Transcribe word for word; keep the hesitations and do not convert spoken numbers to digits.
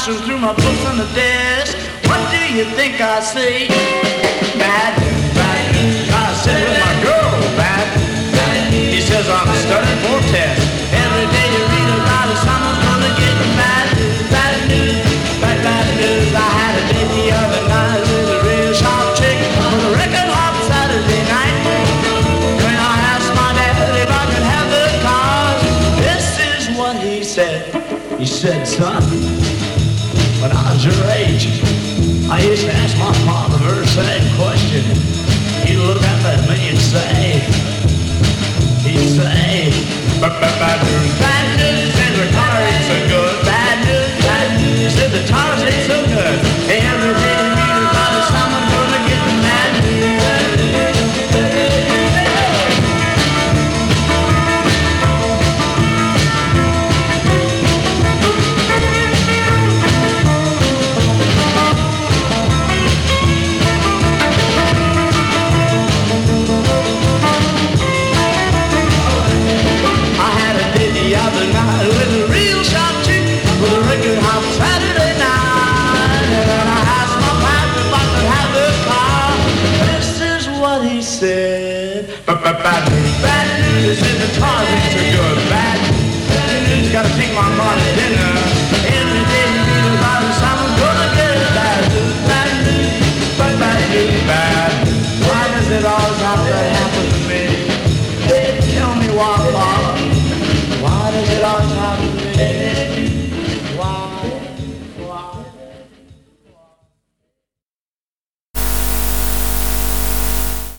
browsing through my books on the desk. What do you think I see? Bad news, bad news. I sit with my girl, bad news, bad news. He says I'm studying for a test. Every day you read about it, someone's gonna get bad news, bad news, bad, bad news. I had a date the other night with a real sharp chick on the record hop Saturday night. When I asked my dad if I could have the cars, this is what he said. He said, son, when I was your age, I used to ask my father the very same question. He'd look up at me and say, he'd say, bad news, bad news, said the car ain't so good. Bad news, bad news, said the tires ain't so good. Every day you read about it, someone's gonna get the bad news. Bad news, bad news, in the target.